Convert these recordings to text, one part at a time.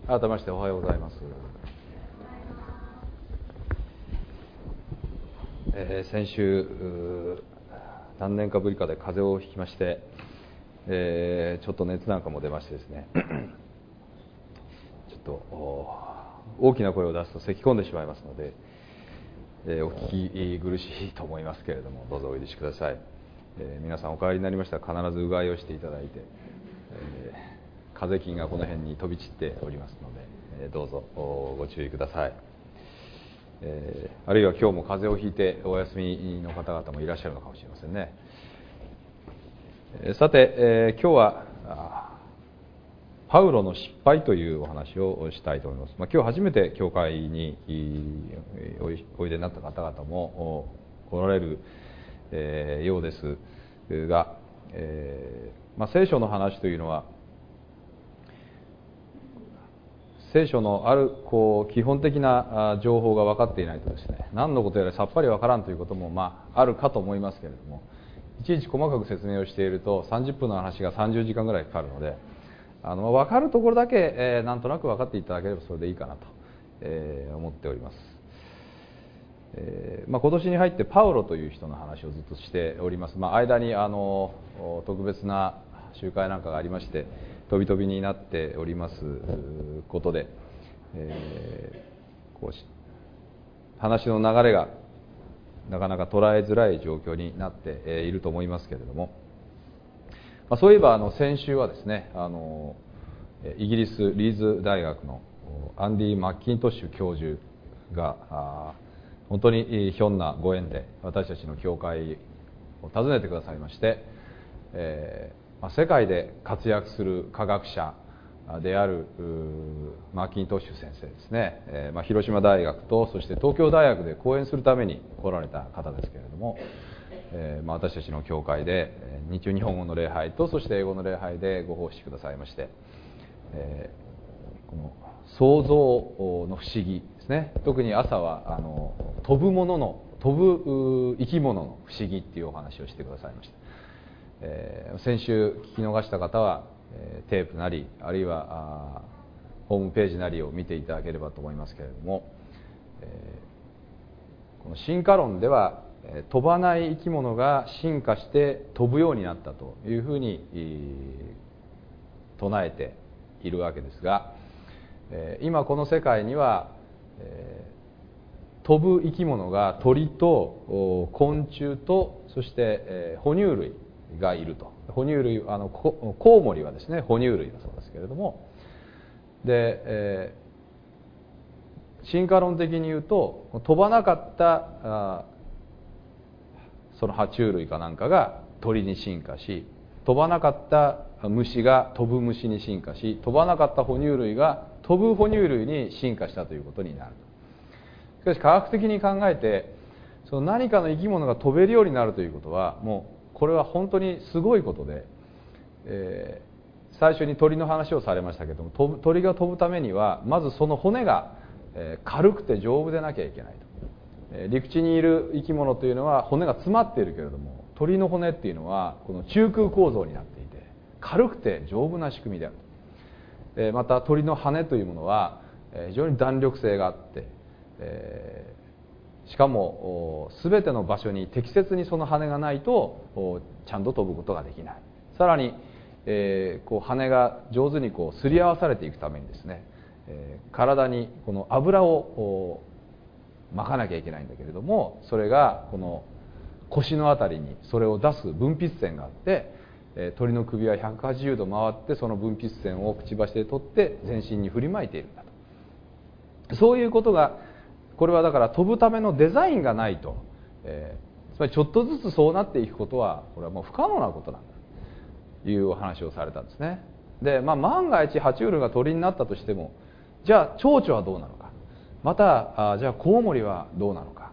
改めましておはようございます。先週何年かぶりかで風邪をひきまして、ちょっと熱なんかも出ましてですねちょっと大きな声を出すと咳き込んでしまいますので、お聞き苦しいと思いますけれども、どうぞお許しください。皆さんお帰りになりましたら必ずうがいをしていただいて、風邪菌がこの辺に飛び散っておりますので、どうぞご注意ください。あるいは今日も風邪をひいてお休みの方々もいらっしゃるのかもしれませんね。さて、今日はパウロの失敗というお話をしたいと思います。今日初めて教会においでになった方々もおられる、ようですが、聖書の話というのは聖書のある基本的な情報が分かっていないとですね、何のことやらさっぱり分からんということもあるかと思いますけれども、いちいち細かく説明をしていると30分の話が30時間ぐらいかかるので、分かるところだけ、なんとなく分かっていただければそれでいいかなと、思っております。今年に入ってパウロという人の話をずっとしております。間に特別な集会なんかがありまして飛び飛びになっておりますことで、話の流れがなかなか捉えづらい状況になっていると思いますけれども、そういえば先週はですね、イギリスリーズ大学のアンディ・マッキントッシュ教授が本当にひょんなご縁で私たちの教会を訪ねてくださいまして、世界で活躍する科学者であるマッキントッシュ先生ですね、広島大学とそして東京大学で講演するために来られた方ですけれども、私たちの教会で日中日本語の礼拝とそして英語の礼拝でご奉仕くださいまして、この創造の不思議ですね、特に朝は飛ぶ生き物の不思議っていうお話をしてくださいました。先週聞き逃した方はテープなりあるいはホームページなりを見ていただければと思いますけれども、この進化論では飛ばない生き物が進化して飛ぶようになったというふうに唱えているわけですが、今この世界には飛ぶ生き物が鳥と昆虫とそして哺乳類がいると。哺乳類コウモリはですね哺乳類だそうですけれども、で、進化論的に言うと飛ばなかったその爬虫類かなんかが鳥に進化し、飛ばなかった虫が飛ぶ虫に進化し、飛ばなかった哺乳類が飛ぶ哺乳類に進化したということになる。しかし科学的に考えて、その何かの生き物が飛べるようになるということはもうこれは本当にすごいことで、最初に鳥の話をされましたけども、鳥が飛ぶためにはまずその骨が軽くて丈夫でなきゃいけないと。陸地にいる生き物というのは骨が詰まっているけれども、鳥の骨っていうのはこの中空構造になっていて軽くて丈夫な仕組みである。また鳥の羽というものは非常に弾力性があって、しかも全ての場所に適切にその羽がないとちゃんと飛ぶことができない。さらに、羽が上手にすり合わされていくためにですね、体にこの油を巻かなきゃいけないんだけれども、それがこの腰のあたりにそれを出す分泌線があって、鳥の首は180度回ってその分泌線をくちばしで取って全身に振りまいているんだと。そういうことが、これはだから飛ぶためのデザインがないと、つまりちょっとずつそうなっていくことはこれはもう不可能なことなんだというお話をされたんですね。で、万が一爬虫類が鳥になったとしても、じゃあ蝶々はどうなのか、またじゃあコウモリはどうなのか、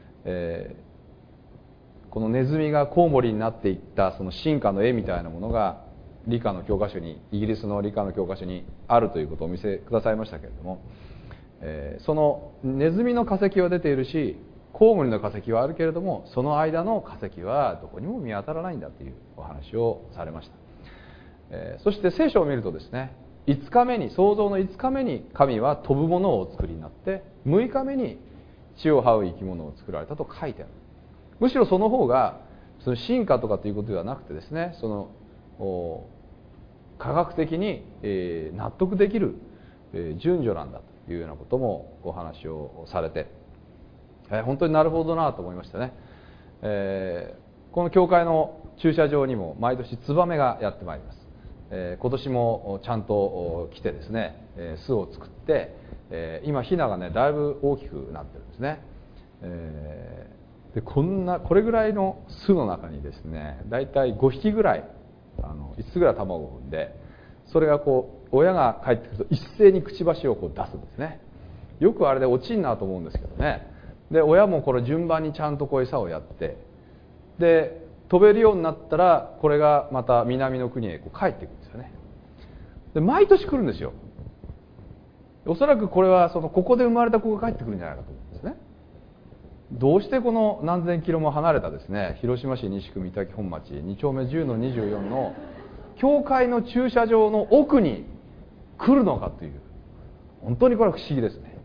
このネズミがコウモリになっていったその進化の絵みたいなものが理科の教科書に、イギリスの理科の教科書にあるということをお見せくださいましたけれども、そのネズミの化石は出ているしコウモリの化石はあるけれども、その間の化石はどこにも見当たらないんだというお話をされました。そして聖書を見るとですね、 5日目に、創造の5日目に神は飛ぶものをお作りになって、6日目に地を這う生き物を作られたと書いてある。むしろその方がその進化とかということではなくてですね、その科学的に納得できる順序なんだというようなこともお話をされて、本当になるほどなと思いましたね。この教会の駐車場にも毎年ツバメがやってまいります。今年もちゃんと来てですね、巣を作って、今ヒナがねだいぶ大きくなってるんですね。でこれぐらいの巣の中にですね、だいたい5匹ぐらい5つぐらい卵を産んで、それがこう親が帰ってくると一斉にくちばしをこう出すんですね。よくあれで落ちんなと思うんですけどね。で親もこれ順番にちゃんとこう餌をやって、で飛べるようになったらこれがまた南の国へこう帰っていくんですよね。で毎年来るんですよ。おそらくこれはここで生まれた子が帰ってくるんじゃないかと思うんですね。どうしてこの何千キロも離れたですね、広島市西区三滝本町2丁目10-24の教会の駐車場の奥に来るのかという、本当にこれは不思議ですね。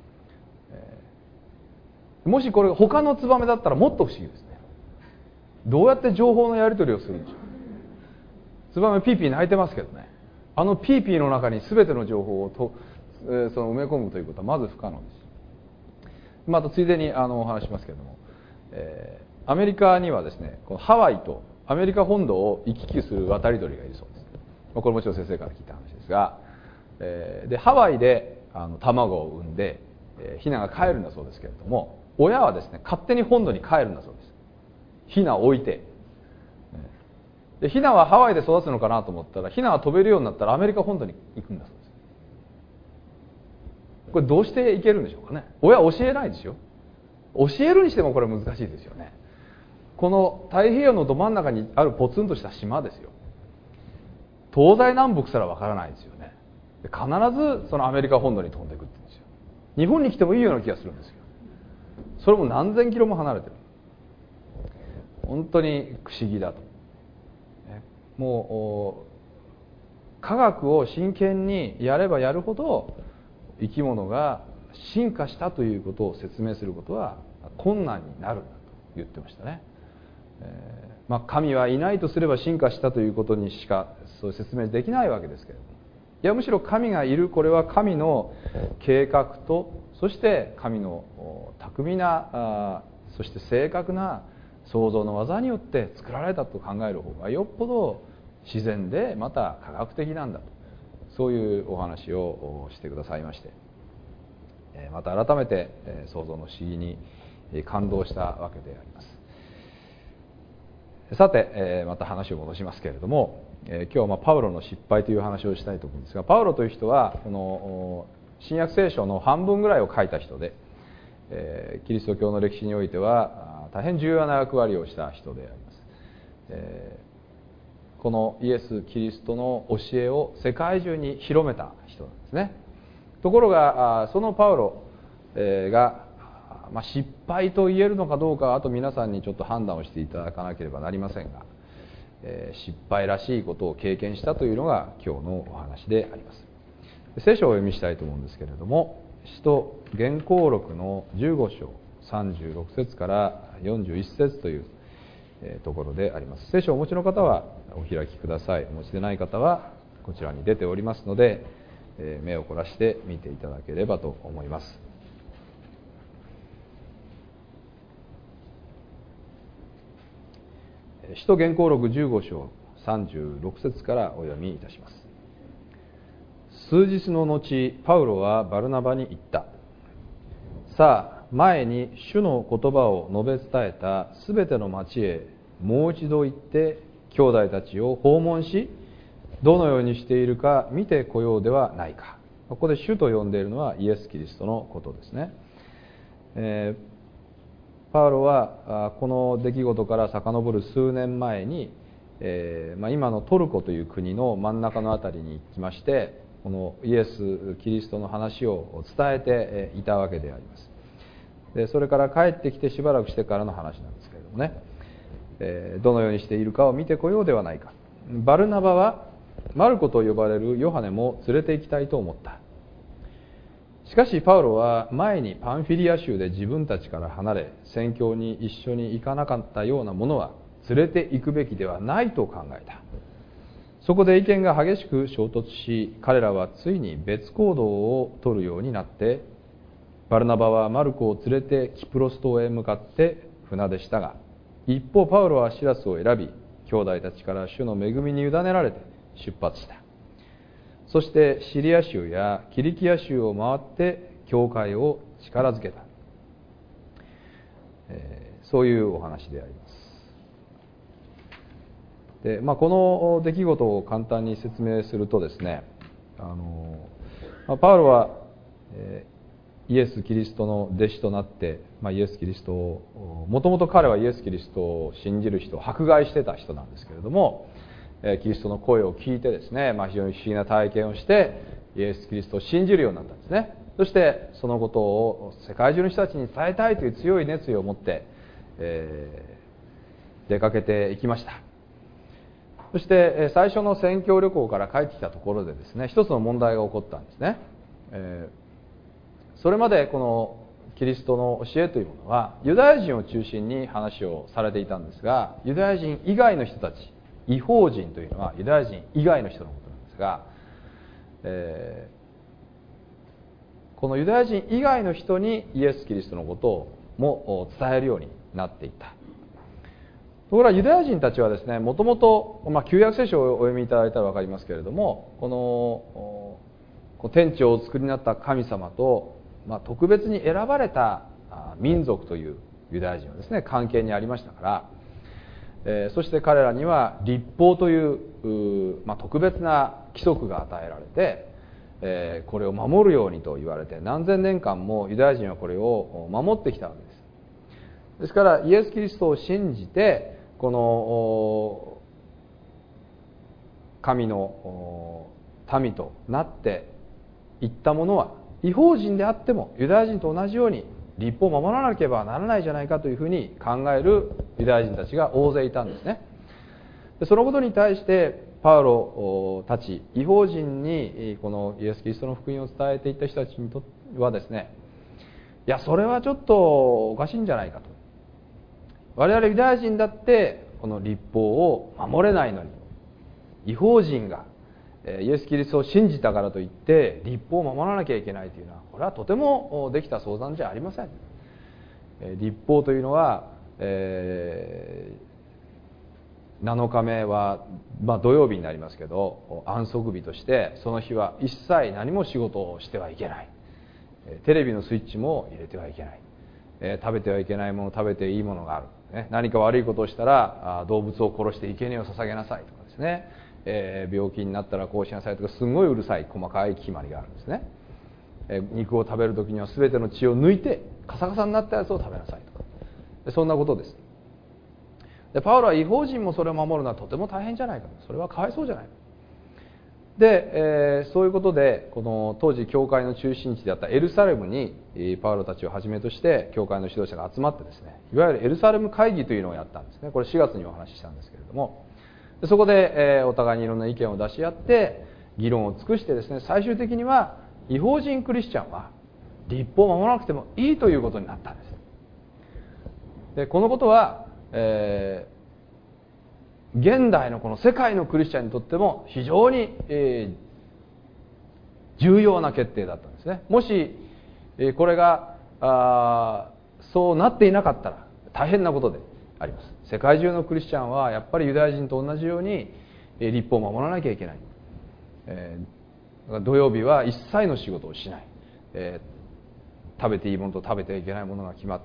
もしこれ他のツバメだったらもっと不思議ですね。どうやって情報のやり取りをするんでしょう。ツバメピーピー鳴いてますけどね、あのピーピーの中に全ての情報を埋め込むということはまず不可能です。またついでにお話しますけれども、アメリカにはですね、このハワイとアメリカ本土を行き来する渡り鳥がいるそうです。これもちろん先生から聞いた話ですが、でハワイで卵を産んで、ヒナが帰るんだそうですけれども、親はですね勝手に本土に帰るんだそうです。ヒナを置いて。でヒナはハワイで育つのかなと思ったら、ヒナは飛べるようになったらアメリカ本土に行くんだそうです。これどうしていけるんでしょうかね。親は教えないですよ。教えるにしてもこれ難しいですよね。この太平洋のど真ん中にあるポツンとした島ですよ。東西南北すらわからないですよね。で必ずそのアメリカ本土に飛んでいくって言うんですよ。日本に来てもいいような気がするんですよ。それも何千キロも離れてる。本当に不思議だと。もう科学を真剣にやればやるほど生き物が進化したということを説明することは困難になるんだと言ってましたね。神はいないとすれば進化したということにしかそういう説明できないわけですけれども、いやむしろ神がいる、これは神の計画と、そして神の巧みなそして正確な創造の技によって作られたと考える方がよっぽど自然でまた科学的なんだと、そういうお話をしてくださいまして、また改めて創造の不思議に感動したわけであります。さて、また話を戻しますけれども、今日はパウロの失敗という話をしたいと思うんですが、パウロという人はこの新約聖書の半分ぐらいを書いた人で、キリスト教の歴史においては大変重要な役割をした人であります。このイエス・キリストの教えを世界中に広めた人なんですね。ところがそのパウロが失敗と言えるのかどうかはあと皆さんにちょっと判断をしていただかなければなりませんが、失敗らしいことを経験したというのが今日のお話であります。聖書をお読みしたいと思うんですけれども、使徒言行録の15章36節から41節というところであります。聖書をお持ちの方はお開きください。お持ちでない方はこちらに出ておりますので、目を凝らして見ていただければと思います。使徒言行録15章36節からお読みいたします。数日の後、パウロはバルナバに言った。さあ、前に主の言葉を述べ伝えたすべての町へもう一度行って兄弟たちを訪問し、どのようにしているか見てこようではないか。ここで主と呼んでいるのはイエス・キリストのことですね。パウロはこの出来事から遡る数年前に、今のトルコという国の真ん中のあたりに行きまして、このイエス・キリストの話を伝えていたわけであります。でそれから帰ってきてしばらくしてからの話なんですけれどもね、どのようにしているかを見てこようではないか。バルナバはマルコと呼ばれるヨハネも連れて行きたいと思った。しかしパウロは前にパンフィリア州で自分たちから離れ宣教に一緒に行かなかったようなものは連れて行くべきではないと考えた。そこで意見が激しく衝突し、彼らはついに別行動を取るようになって、バルナバはマルコを連れてキプロス島へ向かって船出したが、一方パウロはシラスを選び、兄弟たちから主の恵みに委ねられて出発した。そしてシリア州やキリキア州を回って教会を力づけた。そういうお話であります。で、この出来事を簡単に説明するとですね、パウロは、イエス・キリストの弟子となって、イエス・キリストをもともと彼はイエス・キリストを信じる人を迫害してた人なんですけれども、キリストの声を聞いてですね、非常に不思議な体験をしてイエス・キリストを信じるようになったんですね。そしてそのことを世界中の人たちに伝えたいという強い熱意を持って、出かけていきました。そして最初の宣教旅行から帰ってきたところでですね、一つの問題が起こったんですね。それまでこのキリストの教えというものはユダヤ人を中心に話をされていたんですが、ユダヤ人以外の人たち、異邦人というのはユダヤ人以外の人のことなんですが、このユダヤ人以外の人にイエス・キリストのことをも伝えるようになっていった。ところがユダヤ人たちはですね、もともと旧約聖書をお読みいただいたら分かりますけれども、この天地をお作りになった神様と、特別に選ばれた民族というユダヤ人はですね、関係にありましたから、そして彼らには律法という、特別な規則が与えられて、これを守るようにと言われて、何千年間もユダヤ人はこれを守ってきたわけです。ですからイエス・キリストを信じて、この神の民となっていったものは、異邦人であってもユダヤ人と同じように律法を守らなければならないじゃないかというふうに考えるユダヤ人たちが大勢いたんですね。でそのことに対してパウロたち異邦人にこのイエス・キリストの福音を伝えていった人たちにとってはですね、いやそれはちょっとおかしいんじゃないかと。我々ユダヤ人だってこの律法を守れないのに、異邦人がイエス・キリストを信じたからといって律法を守らなきゃいけないというのは、これはとてもできた相談じゃありません。律法というのは、7日目は、土曜日になりますけど安息日として、その日は一切何も仕事をしてはいけない、テレビのスイッチも入れてはいけない、食べてはいけないもの、食べていいものがある、何か悪いことをしたら動物を殺して生贄を捧げなさいとかですね、病気になったらこうしなさいとか、すごいうるさい細かい決まりがあるんですね。肉を食べる時には全ての血を抜いてカサカサになったやつを食べなさいとか、そんなことです。でパウロは異邦人もそれを守るのはとても大変じゃないか、それはかわいそうじゃないか。で、そういうことでこの当時教会の中心地であったエルサレムにパウロたちをはじめとして教会の指導者が集まってですね、いわゆるエルサレム会議というのをやったんですね。これ4月にお話ししたんですけれども、そこでお互いにいろんな意見を出し合って議論を尽くしてですね、最終的には異邦人クリスチャンは律法を守らなくてもいいということになったんです。でこのことは、現代のこの世界のクリスチャンにとっても非常に、重要な決定だったんですね。もし、これがそうなっていなかったら大変なことであります。世界中のクリスチャンはやっぱりユダヤ人と同じように律法を守らなきゃいけない。土曜日は一切の仕事をしない。食べていいものと食べてはいけないものが決まって、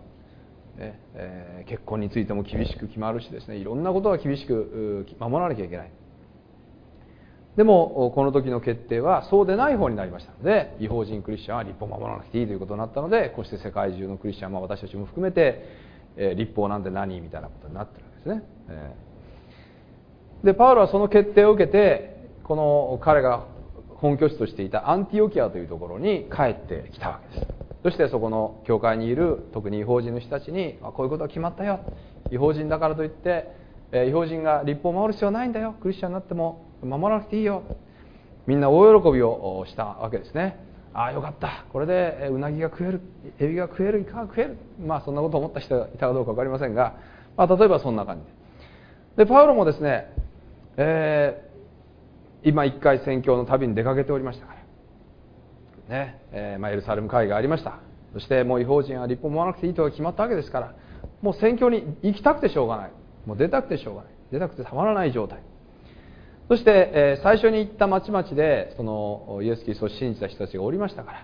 結婚についても厳しく決まるしですね、いろんなことが厳しく守らなきゃいけない。でもこの時の決定はそうでない方になりましたので、異邦人クリスチャンは律法を守らなくていいということになったので、こうして世界中のクリスチャン、私たちも含めて、律法なんて何みたいなことになってるわけですね。でパウロはその決定を受けて、この彼が本拠地としていたアンティオキアというところに帰ってきたわけです。そしてそこの教会にいる特に異邦人の人たちに、こういうことが決まったよ、異邦人だからといって異邦人が律法を守る必要はないんだよ、クリスチャンになっても守らなくていいよ。みんな大喜びをしたわけですね。ああよかった、これでうなぎが食える、エビが食える、イカが食える、そんなことを思った人がいたかどうか分かりませんが、例えばそんな感じでパウロもですね、今一回宣教の旅に出かけておりましたからね、エルサレム会がありました。そしてもう違法人は立法を守らなくていいと決まったわけですから、もう宣教に行きたくてしょうがない、もう出たくてしょうがない、出たくてたまらない状態。そして、最初に行った町々でそのイエス・キリストを信じた人たちがおりましたから、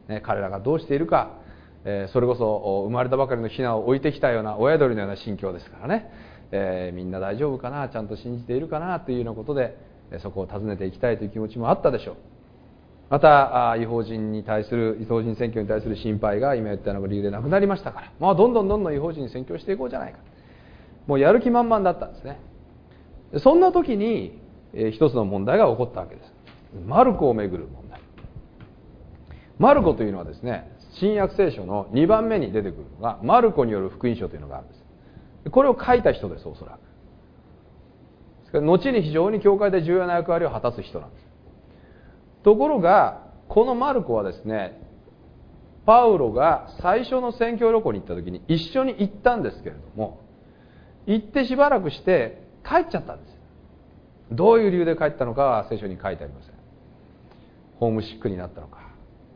ね、彼らがどうしているか、それこそ生まれたばかりのヒナを置いてきたような親鳥のような心境ですからね、みんな大丈夫かな、ちゃんと信じているかなというようなことでそこを訪ねていきたいという気持ちもあったでしょう。また違法人宣教に対する心配が今言ったような理由でなくなりましたから、どんどん違法人に宣教していこうじゃないか、もうやる気満々だったんですね。そんな時に一つの問題が起こったわけです。マルコをめぐる問題。マルコというのはですね、新約聖書の2番目に出てくるのがマルコによる福音書というのがあるんです。これを書いた人です、おそらく。後に非常に教会で重要な役割を果たす人なんです。ところがこのマルコはですね、パウロが最初の宣教旅行に行った時に一緒に行ったんですけれども、行ってしばらくして帰っちゃったんです。どういう理由で帰ったのかは聖書に書いてありません。ホームシックになったのか、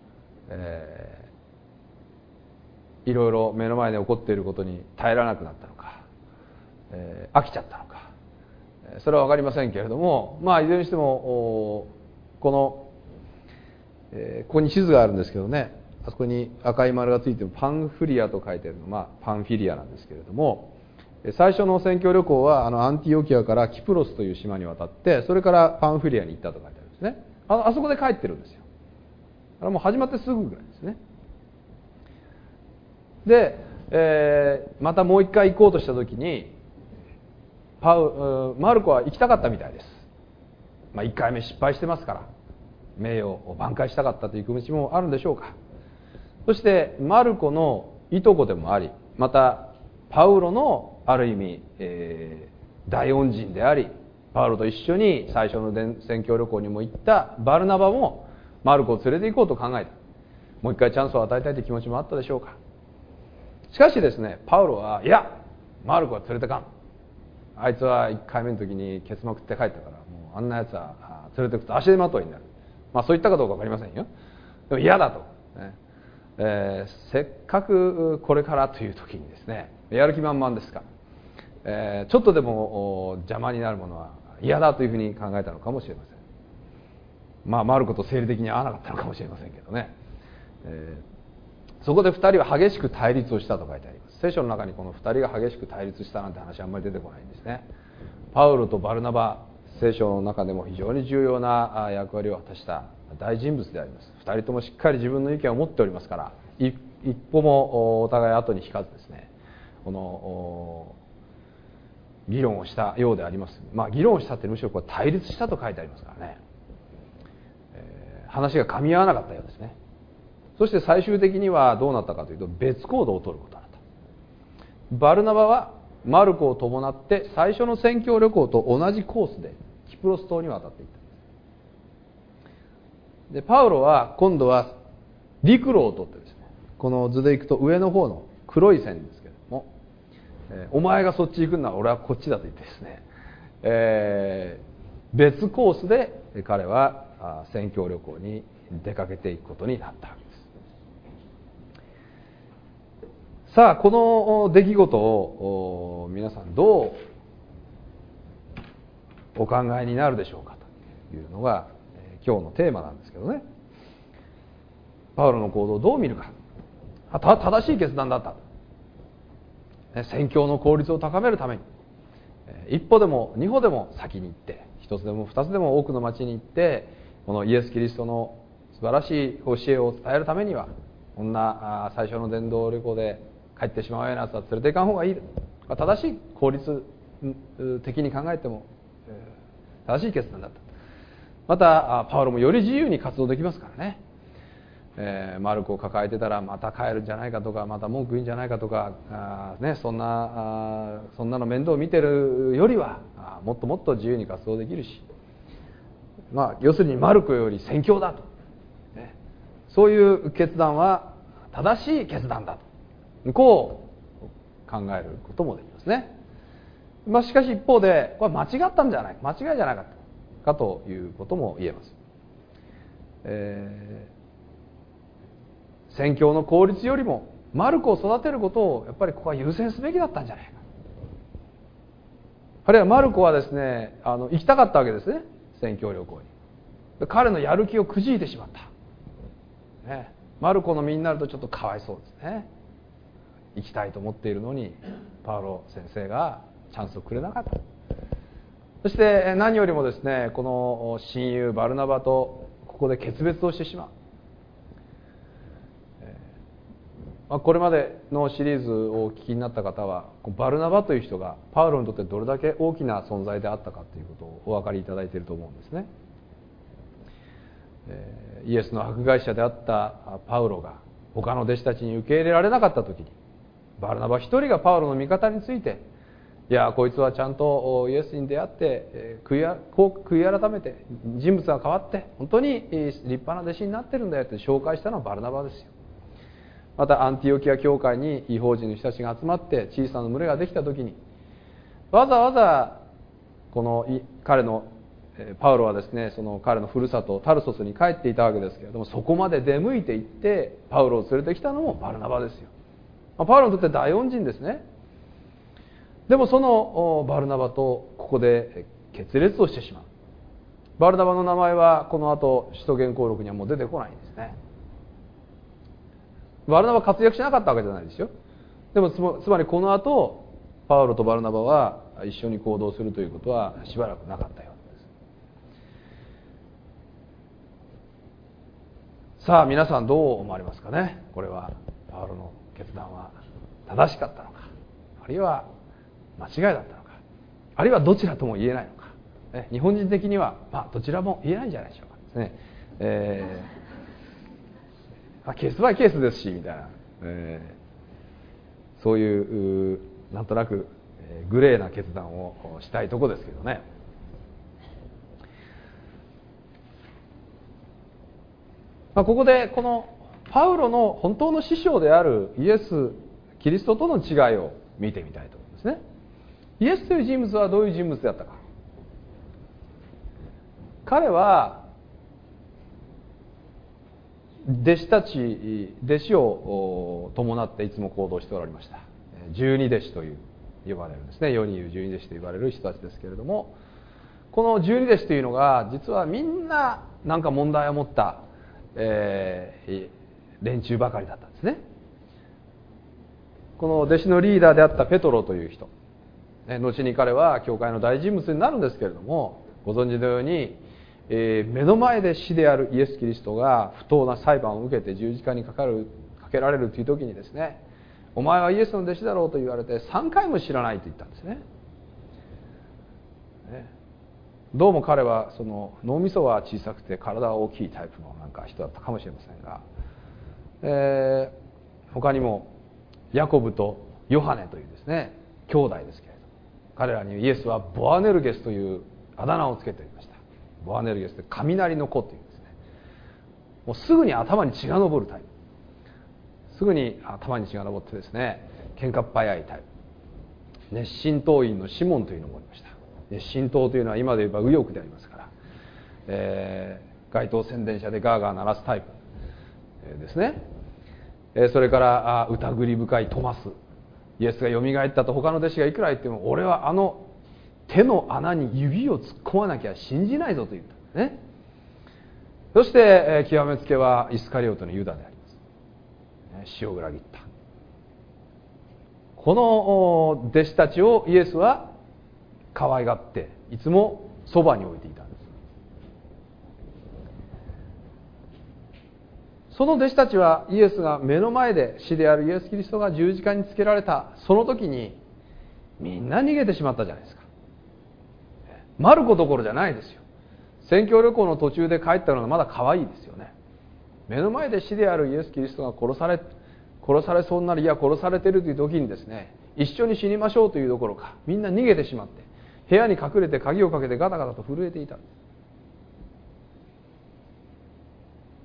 いろいろ目の前で起こっていることに耐えられなくなったのか、飽きちゃったのか、それは分かりませんけれども、いずれにしてもここに地図があるんですけどね、あそこに赤い丸がついてパンフリアと書いてあるのは、パンフィリアなんですけれども、最初の宣教旅行はアンティオキアからキプロスという島に渡って、それからパンフリアに行ったと書いてあるんですね。あそこで帰ってるんですよ。もう始まってすぐぐらいですね。で、またもう一回行こうとした時にマルコは行きたかったみたいです。1回目失敗してますから、名誉を挽回したかったという気持ちもあるんでしょうか。そしてマルコのいとこでもあり、またパウロのある意味、大恩人であり、パウロと一緒に最初の宣教旅行にも行ったバルナバもマルコを連れて行こうと考えた。もう一回チャンスを与えたいという気持ちもあったでしょうか。しかしですね、パウロはいや、マルコは連れてかん、あいつは1回目の時にケツまくって帰ったから、もうあんなやつは連れてくと足手まといになる、そう言ったかどうか分かりませんよ。でも嫌だと、せっかくこれからという時にですね、やる気満々ですから、ちょっとでも邪魔になるものは嫌だというふうに考えたのかもしれません。マルコと生理的に合わなかったのかもしれませんけどね、そこで2人は激しく対立をしたと書いてあります。聖書の中にこの2人が激しく対立したなんて話はあんまり出てこないんですね。パウロとバルナバ、聖書の中でも非常に重要な役割を果たした大人物であります。2人ともしっかり自分の意見を持っておりますから、一歩もお互い後に引かずですね、この議論をしたようであります。議論をしたってむしろこれ対立したと書いてありますからね、話が噛み合わなかったようですね。そして最終的にはどうなったかというと、別行動を取ることになった。バルナバはマルコを伴って最初の宣教旅行と同じコースでキプロス島に渡っていった。でパウロは今度は陸路を取ってですね、この図でいくと上の方の黒い線ですけれども、お前がそっち行くんなら俺はこっちだと言ってですね、別コースで彼は宣教旅行に出かけていくことになったわけです。さあ、この出来事を皆さんどうお考えになるでしょうかというのが今日のテーマなんですけどね。パウロの行動をどう見るか。正しい決断だった。宣教の効率を高めるために一歩でも二歩でも先に行って、一つでも二つでも多くの町に行って、このイエス・キリストの素晴らしい教えを伝えるためには、こんな最初の伝道旅行で帰ってしまうようなやつは連れて行かん方がいい。正しい、効率的に考えても正しい決断だった。またパウロもより自由に活動できますからね。マルコを抱えてたらまた帰るんじゃないかとか、また文句言うんじゃないかとか、そんなの面倒を見てるよりはもっともっと自由に活動できるし、 要するにマルコより宣教だと、そういう決断は正しい決断だとこう考えることもできますね。しかし一方でこれは間違ったんじゃないか、間違いじゃなかったかということも言えます。宣教の効率よりもマルコを育てることをやっぱりここは優先すべきだったんじゃないか。あるいはマルコはですね、行きたかったわけですね、宣教旅行に。彼のやる気をくじいてしまった、マルコの身になるとちょっとかわいそうですね。行きたいと思っているのにパウロ先生がチャンスをくれなかった。そして何よりもですね、この親友バルナバとここで決別をしてしまう。これまでのシリーズをお聞きになった方は、バルナバという人がパウロにとってどれだけ大きな存在であったかということをお分かりいただいていると思うんですね。イエスの迫害者であったパウロが他の弟子たちに受け入れられなかった時に、バルナバ一人がパウロの味方について、いやこいつはちゃんとイエスに出会って悔い改めて人物が変わって本当に立派な弟子になってるんだよって紹介したのはバルナバですよ。またアンティオキア教会に異邦人の人たちが集まって小さな群れができた時に、わざわざこの彼のパウロはですね、その彼のふるさとタルソスに帰っていたわけですけれども、そこまで出向いていってパウロを連れてきたのもバルナバですよ。パウロにとって大恩人ですね。でもそのバルナバとここで決裂をしてしまう。バルナバの名前はこの後使徒言行録にはもう出てこないんですね。バルナバ活躍しなかったわけじゃないですよ。でもつまりこの後パウロとバルナバは一緒に行動するということはしばらくなかったようです。さあ皆さんどう思われますかね。これはパウロの決断は正しかったのか、あるいは間違いだったのか、あるいはどちらとも言えないのか、日本人的にはどちらも言えないんじゃないでしょうかですね。ケースバイケースですしみたいな、そういうなんとなくグレーな決断をしたいとこですけどね。ここでこのパウロの本当の師匠であるイエス・キリストとの違いを見てみたいと思いますね。イエスという人物はどういう人物であったか。彼は弟子を伴っていつも行動しておられました。十二弟子という呼ばれるんですね。世に言う十二弟子と呼ばれる人たちですけれども、この十二弟子というのが実はみんな何か問題を持った、連中ばかりだったんですね。この弟子のリーダーであったペトロという人、後に彼は教会の大人物になるんですけれども、ご存知のように目の前で死であるイエス・キリストが不当な裁判を受けて十字架にかけられるという時にですね、お前はイエスの弟子だろうと言われて3回も知らないと言ったんですね。どうも彼はその脳みそは小さくて体は大きいタイプの人だったかもしれませんが、他にもヤコブとヨハネというですね兄弟ですけれど、彼らにイエスはボアネルゲスというあだ名をつけておりました。ボアネルゲスって雷の子というんですね。もうすぐに頭に血が上るタイプ、すぐに頭に血が上ってですね、喧嘩っ早いタイプ。熱心党員のシモンというのもおりました。熱心党というのは今で言えば右翼でありますから、街頭宣伝車でガーガー鳴らすタイプ、ですね。それから疑り深いトマス、イエスがよみがえったと他の弟子がいくら言っても、俺はあの手の穴に指を突っ込まなきゃ信じないぞと言ったんですね。そして、極めつけはイスカリオトのユダであります。死を裏切った。この弟子たちをイエスは可愛がっていつもそばに置いていたんです。その弟子たちはイエスが目の前で、死であるイエス・キリストが十字架につけられたその時にみんな逃げてしまったじゃないですか。マルコどころじゃないですよ。宣教旅行の途中で帰ったのがまだ可愛いですよね。目の前で死であるイエス・キリストが殺されそうになる、いや殺されているという時にですね、一緒に死にましょうというどころか、みんな逃げてしまって部屋に隠れて鍵をかけてガタガタと震えていた。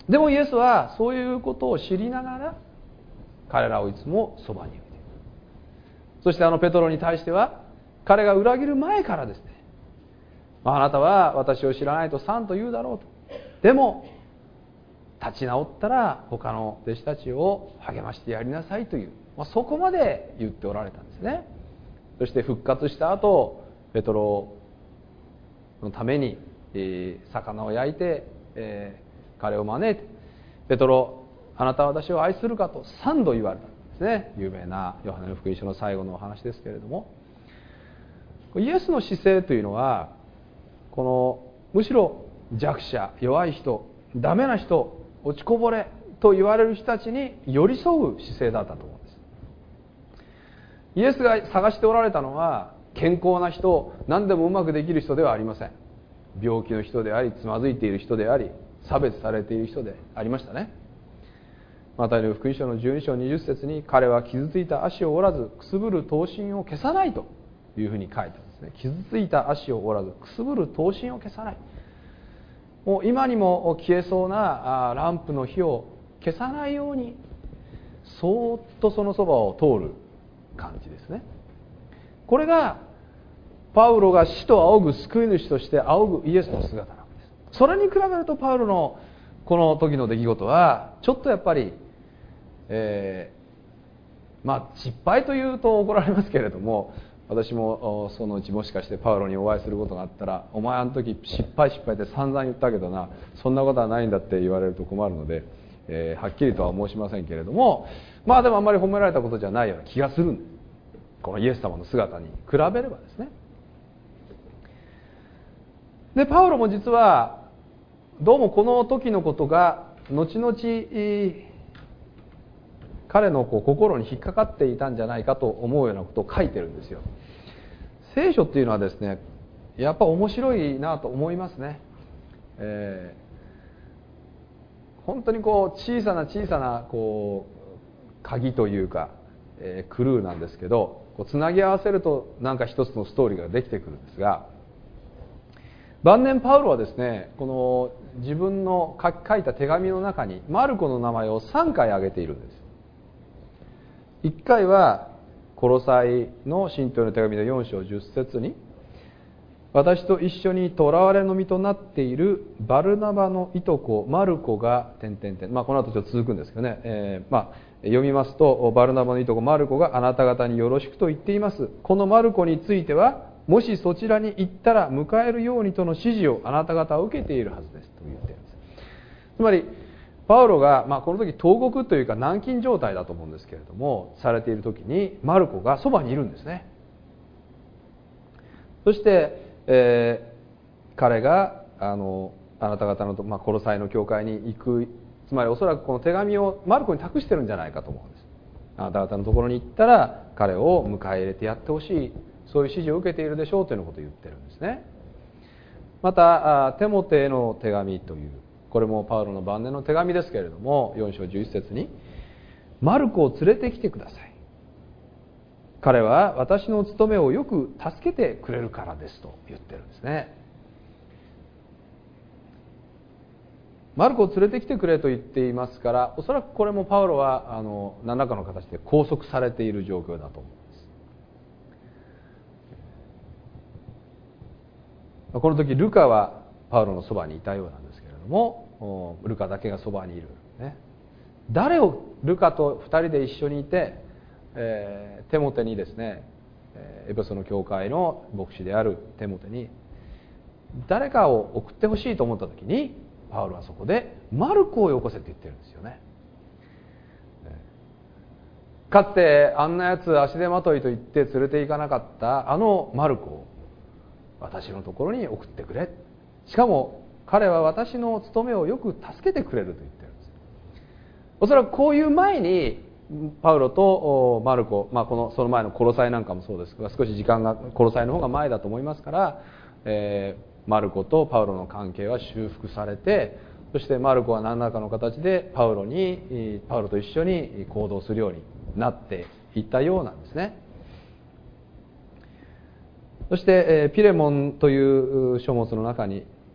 でもイエスはそういうことを知りながら彼らをいつもそばに置いている。そしてペトロに対しては彼が裏切る前からですね、あなたは私を知らないと3と言うだろうと。でも立ち直ったら他の弟子たちを励ましてやりなさいという、そこまで言っておられたんですね。そして復活した後、ペトロのために魚を焼いて彼を招いて、ペトロ、あなたは私を愛するかと3度言われたんですね。有名なヨハネの福音書の最後のお話ですけれども、イエスの姿勢というのはむしろ弱者、弱い人、ダメな人、落ちこぼれと言われる人たちに寄り添う姿勢だったと思うんです。イエスが探しておられたのは健康な人、何でもうまくできる人ではありません。病気の人であり、つまずいている人であり、差別されている人でありましたね。マタイの福音書の12章20節に、彼は傷ついた足を折らずくすぶる刀身を消さないというふうに書いてあるんですね。傷ついた足を折らずくすぶる刀身を消さない。もう今にも消えそうなランプの火を消さないようにそーっとそのそばを通る感じですね。これがパウロが死と仰ぐ救い主として仰ぐイエスの姿なんです。それに比べるとパウロのこの時の出来事はちょっとやっぱり、失敗というと怒られますけれども、私もそのうちもしかしてパウロにお会いすることがあったら、お前あの時失敗って散々言ったけどな、そんなことはないんだって言われると困るので、はっきりとは申しませんけれども、でもあんまり褒められたことじゃないような気がするんです。このイエス様の姿に比べればですね。でパウロも実はどうもこの時のことが後々彼の心に引っかかっていたんじゃないかと思うようなことを書いてるんですよ。聖書っていうのはですね、やっぱ面白いなと思いますね。本当に小さな鍵というか、クルーなんですけど、つなぎ合わせるとなんか一つのストーリーができてくるんですが、晩年パウロはですね、この自分の書いた手紙の中にマルコの名前を3回挙げているんです。1回はコロサイの信徒への手紙の4章10節に、私と一緒に囚われの身となっているバルナバのいとこマルコがこの後ちょっと続くんですけどね、読みますと、バルナバのいとこマルコがあなた方によろしくと言っています。このマルコについてはもしそちらに行ったら迎えるようにとの指示をあなた方は受けているはずですと言っているんです。つまりパウロが、この時投獄というか軟禁状態だと思うんですけれども、されている時にマルコがそばにいるんですね。そして、彼があなた方の、コロサイの教会に行く、つまりおそらくこの手紙をマルコに託してるんじゃないかと思うんです。あなた方のところに行ったら彼を迎え入れてやってほしい、そういう指示を受けているでしょうというようなことを言ってるんですね。またテモテへの手紙という、これもパウロの晩年の手紙ですけれども、4章11節に、マルコを連れてきてください。彼は私の務めをよく助けてくれるからですと言ってるんですね。マルコを連れてきてくれと言っていますから、おそらくこれもパウロは何らかの形で拘束されている状況だと思います。この時ルカはパウロのそばにいたようなんですけれども、ルカだけがそばにいる、ね、誰をルカと2人で一緒にいて、テモテにですね、エペソの教会の牧師であるテモテに誰かを送ってほしいと思った時に、パウロはそこでマルコをよこせって言ってるんですよね。かつてあんなやつ足手まといと言って連れて行かなかったあのマルコを私のところに送ってくれ、しかも彼は私の務めをよく助けてくれると言ってるんです。おそらくこういう前にパウロとマルコ、その前のコロサイなんかもそうですが、少し時間がコロサイの方が前だと思いますから、マルコとパウロの関係は修復されて、そしてマルコは何らかの形でパウロと一緒に行動するようになっていったようなんですね。そしてピレモンという書物の中に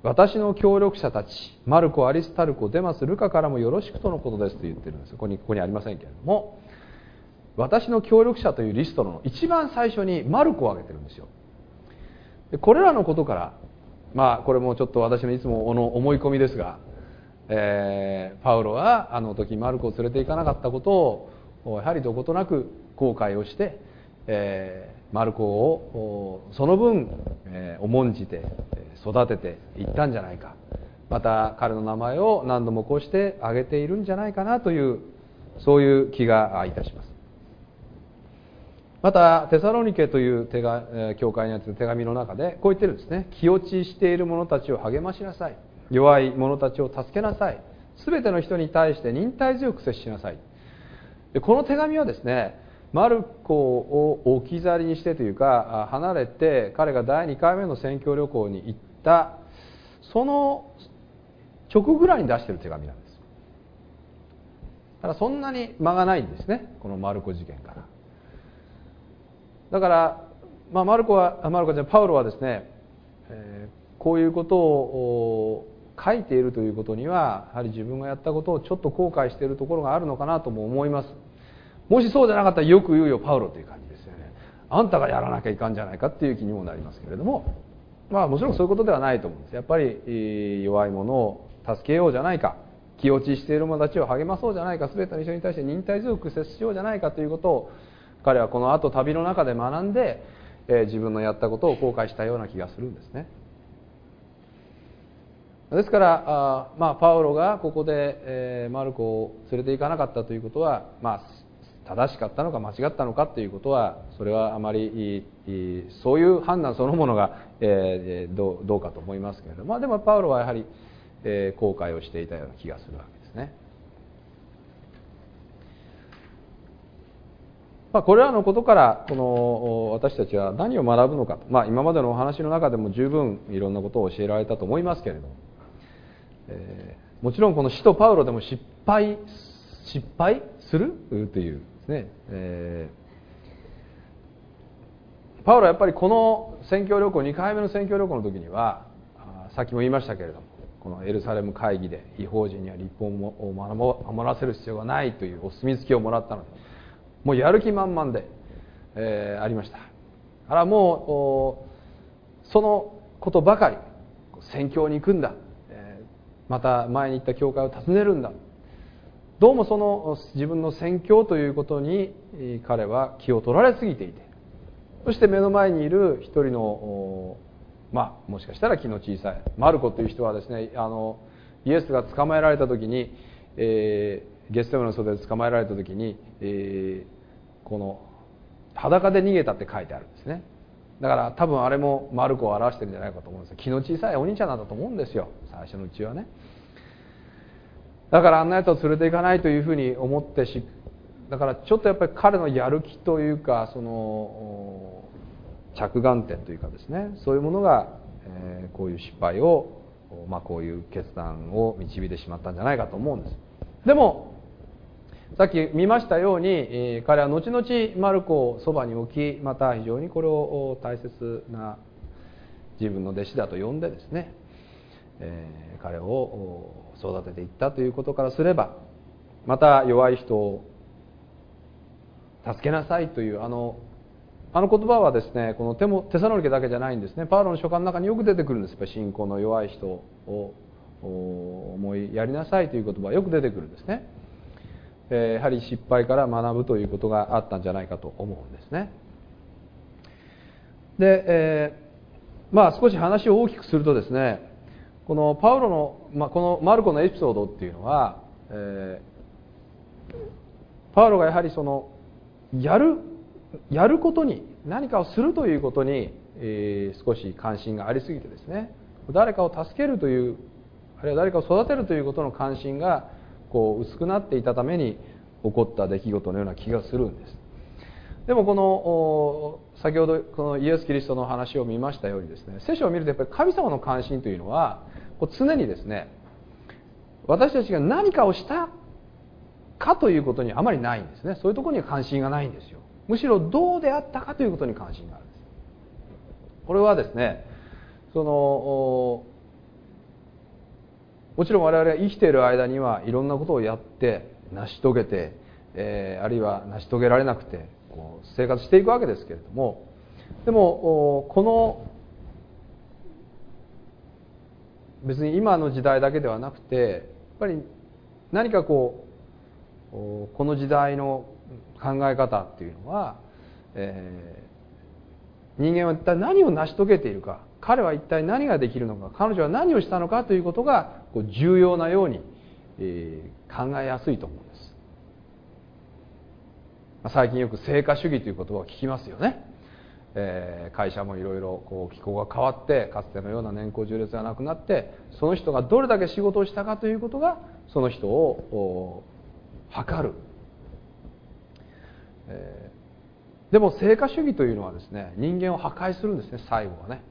私の協力者たちマルコ、アリスタルコ、デマス、ルカからもよろしくとのことですと言ってるんです。ここにありませんけれども、私の協力者というリストの一番最初にマルコを挙げてるんですよ。でこれらのことから、これもちょっと私のいつもの思い込みですが、パウロはあの時マルコを連れて行かなかったことをやはりどことなく後悔をして、マルコをその分、重んじて育てていったんじゃないか、また彼の名前を何度もこうして挙げているんじゃないかなという、そういう気がいたします。またテサロニケという教会にあって手紙の中でこう言ってるんですね。気落ちしている者たちを励ましなさい、弱い者たちを助けなさい、すべての人に対して忍耐強く接しなさい。でこの手紙はですね、マルコを置き去りにしてというか離れて、彼が第2回目の宣教旅行に行ったその直後ぐらいに出している手紙なんです。だからそんなに間がないんですね、このマルコ事件から。だから、パウロはですね、こういうことを書いているということには、やはり自分がやったことをちょっと後悔しているところがあるのかなとも思います。もしそうじゃなかったらよく言うよパウロという感じですよね。あんたがやらなきゃいかんじゃないかっていう気にもなりますけれども、もちろんそういうことではないと思うんです。やっぱり弱い者を助けようじゃないか、気落ちしている者たちを励まそうじゃないか、全ての人に対して忍耐強く接しようじゃないかということを彼はこの後旅の中で学んで、自分のやったことを後悔したような気がするんですね。ですからパウロがここで、マルコを連れて行かなかったということは、正しかったのか間違ったのかということは、それはあまりそういう判断そのものが、どうかと思いますけれども、でもパウロはやはり、後悔をしていたような気がするわけですね。これらのことから私たちは何を学ぶのかと、今までのお話の中でも十分いろんなことを教えられたと思いますけれども、もちろんこの使徒パウロでも失敗するというですね、パウロはやっぱりこの宣教旅行、2回目の宣教旅行の時には、さっきも言いましたけれども、このエルサレム会議で異邦人には立法を守らせる必要がないというお墨付きをもらったので、もうやる気満々で、ありました。あらもうそのことばかり、宣教に行くんだ、また前に行った教会を訪ねるんだ、どうもその自分の宣教ということに彼は気を取られすぎていて、そして目の前にいる一人のもしかしたら気の小さいマルコという人はですね、イエスが捕まえられた時に、ゲッセマネの袖で捕まえられた時に、この裸で逃げたって書いてあるんですね。だから多分あれもマルコを表してるんじゃないかと思うんです。気の小さいお兄ちゃんなんだと思うんですよ、最初のうちはね。だからあんなやつを連れて行かないというふうに思ってだからちょっとやっぱり彼のやる気というか、その着眼点というかですね、そういうものが、こういう失敗を、こういう決断を導いてしまったんじゃないかと思うんです。でもさっき見ましたように、彼は後々マルコをそばに置き、また非常にこれを大切な自分の弟子だと呼んでですね、彼を育てていったということからすれば、また弱い人を助けなさいというあの言葉はですね、このテサロニケだけじゃないんですね。パウロの書簡の中によく出てくるんです。やっぱり信仰の弱い人を思いやりなさいという言葉はよく出てくるんですね。やはり失敗から学ぶということがあったんじゃないかと思うんですね。で、少し話を大きくするとですね、このパウロの、このマルコのエピソードっていうのは、パウロがやはりそのやることに、何かをするということに、少し関心がありすぎてですね、誰かを助けるという、あるいは誰かを育てるということの関心が薄くなっていたために起こった出来事のような気がするんです。でも先ほどこのイエス・キリストの話を見ましたようにですね、聖書を見るとやっぱり神様の関心というのは常にですね、私たちが何かをしたかということにあまりないんですね。そういうところには関心がないんですよ。むしろどうであったかということに関心があるんです。これはですね、 もちろん我々が生きている間にはいろんなことをやって成し遂げて、あるいは成し遂げられなくて生活していくわけですけれども、でもこの別に今の時代だけではなくて、やっぱり何かこの時代の考え方っていうのは、人間は一体何を成し遂げているか、彼は一体何ができるのか、彼女は何をしたのかということが重要なように考えやすいと思うんです。最近よく成果主義という言葉を聞きますよね。会社もいろいろ気候が変わって、かつてのような年功序列がなくなって、その人がどれだけ仕事をしたかということがその人を測る。でも成果主義というのはですね、人間を破壊するんですね、最後はね。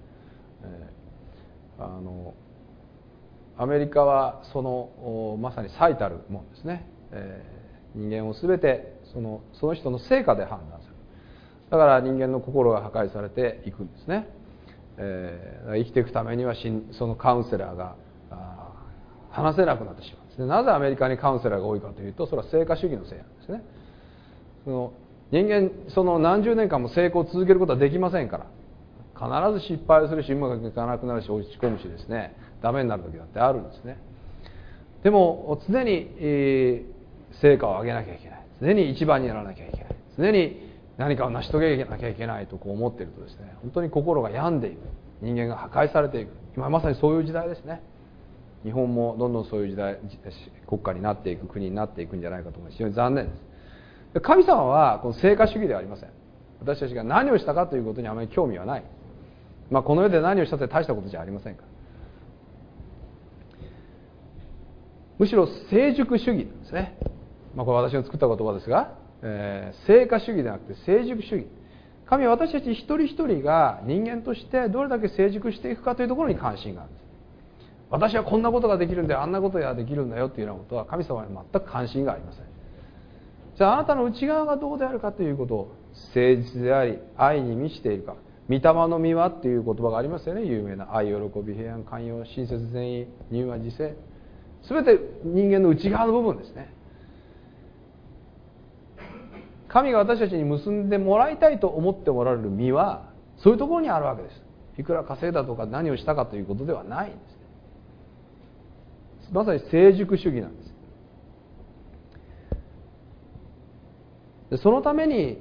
アメリカはそのまさに最たるものですね。人間を全てその人の成果で判断する。だから人間の心が破壊されていくんですね。生きていくためにはそのカウンセラーが話せなくなってしまうんですね。なぜアメリカにカウンセラーが多いかというと、それは成果主義のせいなんですね。人間何十年間も成功を続けることはできませんから、必ず失敗をするし、うまくいかなくなるし、落ち込むしですね、ダメになる時だってあるんですね。でも常に成果を上げなきゃいけない、常に一番にならなきゃいけない、常に何かを成し遂げなきゃいけないと思っているとですね、本当に心が病んでいく、人間が破壊されていく。今まさにそういう時代ですね。日本もどんどんそういう時代、国家になっていく、国になっていくんじゃないかと思います。非常に残念です。神様はこの成果主義ではありません。私たちが何をしたかということにあまり興味はない。この世で何をしたって大したことじゃありませんから。むしろ成熟主義なんですね。これ私の作った言葉ですが、成果主義ではなくて成熟主義。神は私たち一人一人が人間としてどれだけ成熟していくかというところに関心があるんです。私はこんなことができるんだよ、あんなことができるんだよというようなことは神様に全く関心がありません。じゃああなたの内側がどうであるかということを、誠実であり愛に満ちているか。御霊の実はっていう言葉がありますよね。有名な愛、喜び、平安、寛容、親切、善意、柔和、自制。全て人間の内側の部分ですね。神が私たちに結んでもらいたいと思っておられる実はそういうところにあるわけです。いくら稼いだとか何をしたかということではないんですね。まさに成熟主義なんです。でそのために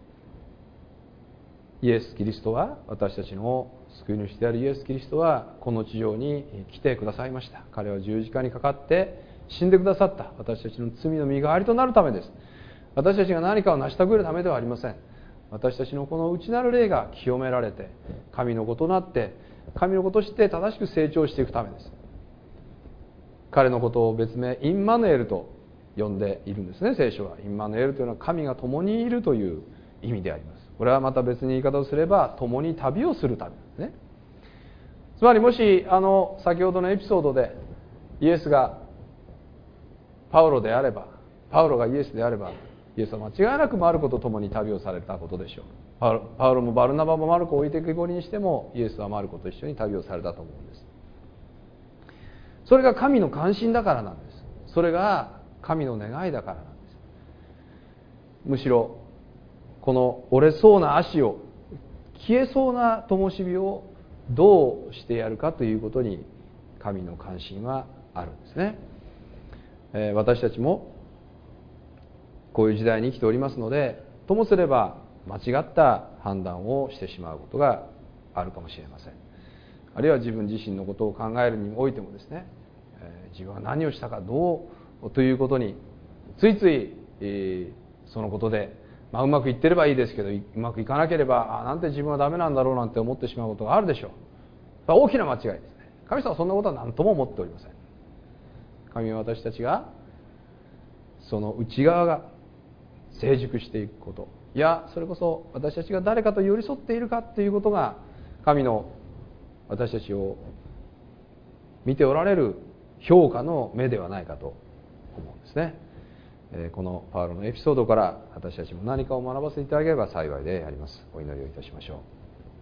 イエス・キリストは、私たちの救い主であるイエス・キリストはこの地上に来てくださいました。彼は十字架にかかって死んでくださった。私たちの罪の身代わりとなるためです。私たちが何かを成し遂げるためではありません。私たちのこの内なる霊が清められて、神の子となって神の子として正しく成長していくためです。彼のことを別名インマヌエルと呼んでいるんですね、聖書は。インマヌエルというのは神が共にいるという意味であります。これはまた別に言い方をすれば、共に旅をする旅ですね。つまりもし先ほどのエピソードでイエスがパウロであれば、パウロがイエスであれば、イエスは間違いなくマルコと共に旅をされたことでしょう。パウロもバルナバもマルコを置いてけぼりにしても、イエスはマルコと一緒に旅をされたと思うんです。それが神の関心だからなんです。それが神の願いだからなんです。むしろこの折れそうな足を、消えそうな灯火をどうしてやるかということに神の関心はあるんですね。私たちもこういう時代に生きておりますので、ともすれば間違った判断をしてしまうことがあるかもしれません。あるいは自分自身のことを考えるにおいてもですね、自分は何をしたかどうということについつい、そのことで、うまくいってればいいですけど、うまくいかなければなんて自分はダメなんだろうなんて思ってしまうことがあるでしょう。大きな間違いですね。神様はそんなことは何とも思っておりません。神は私たちがその内側が成熟していくこと、いやそれこそ私たちが誰かと寄り添っているかということが神の私たちを見ておられる評価の目ではないかと思うんですね。このパウロのエピソードから私たちも何かを学ばせていただければ幸いであります。お祈りをいたしましょ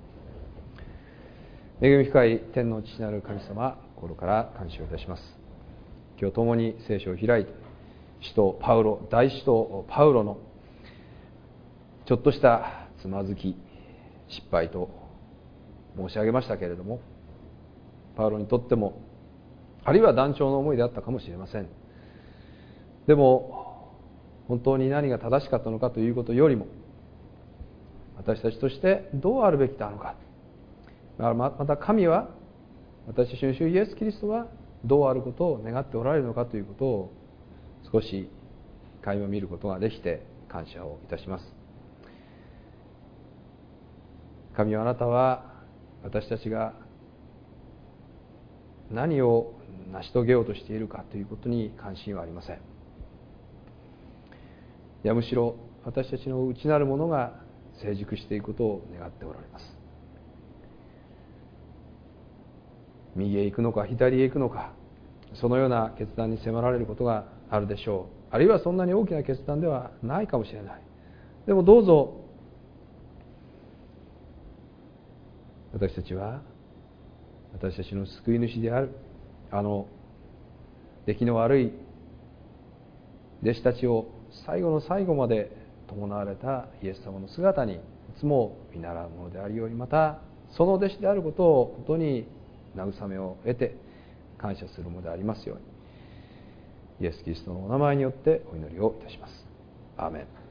う。恵み深い天の父なる神様、心から感謝をいたします。 今日共に聖書を開いて、大使徒パウロのちょっとしたつまずき、失敗と申し上げましたけれども、パウロにとってもあるいは断腸の思いであったかもしれません。でも本当に何が正しかったのかということよりも、私たちとしてどうあるべきなのか、また神は、私たちの主イエスキリストはどうあることを願っておられるのかということを少し垣間見ることができて感謝をいたします。神は、あなたは私たちが何を成し遂げようとしているかということに関心はありません。いや、むしろ私たちの内なるものが成熟していくことを願っておられます。右へ行くのか左へ行くのか、そのような決断に迫られることがあるでしょう。あるいはそんなに大きな決断ではないかもしれない。でもどうぞ、私たちは私たちの救い主である出来の悪い弟子たちを最後の最後まで伴われたイエス様の姿にいつも見習うものであるように、またその弟子であることを本当に慰めを得て感謝するものでありますように、イエス・キリストのお名前によってお祈りをいたします。アーメン。